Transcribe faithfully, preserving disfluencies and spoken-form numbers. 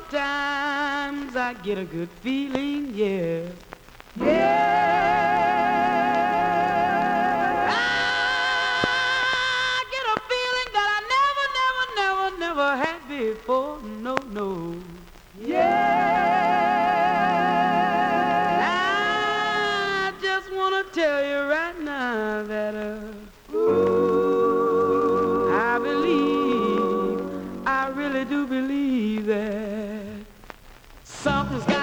Sometimes I get a good feeling, yeah. Yeah. I get a feeling that I never, never, never, never had before. No, no. Yeah. I just want to tell you right now that uh, ooh, I believe, I really do believe that something's got